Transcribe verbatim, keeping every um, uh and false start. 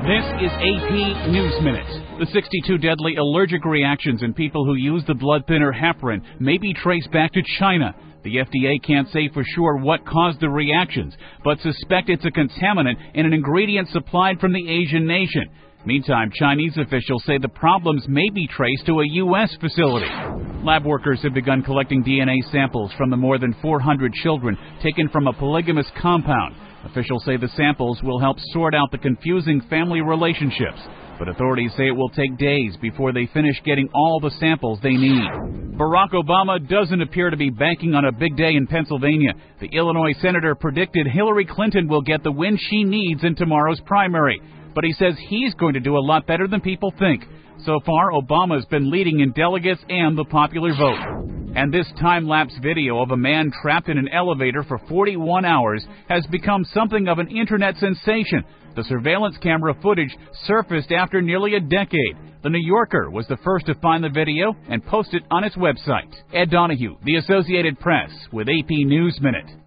This is A P News Minute. The sixty-two deadly allergic reactions in people who use the blood thinner heparin may be traced back to China. The F D A can't say for sure what caused the reactions, but suspect it's a contaminant in an ingredient supplied from the Asian nation. Meantime, Chinese officials say the problems may be traced to a U S facility. Lab workers have begun collecting D N A samples from the more than four hundred children taken from a polygamous compound. Officials say the samples will help sort out the confusing family relationships, but authorities say it will take days before they finish getting all the samples they need. Barack Obama doesn't appear to be banking on a big day in Pennsylvania. The Illinois senator predicted Hillary Clinton will get the win she needs in tomorrow's primary, but he says he's going to do a lot better than people think. So far, Obama's been leading in delegates and the popular vote. And this time-lapse video of a man trapped in an elevator for forty-one hours has become something of an internet sensation. The surveillance camera footage surfaced after nearly a decade. The New Yorker was the first to find the video and post it on its website. Ed Donahue, The Associated Press, with A P News Minute.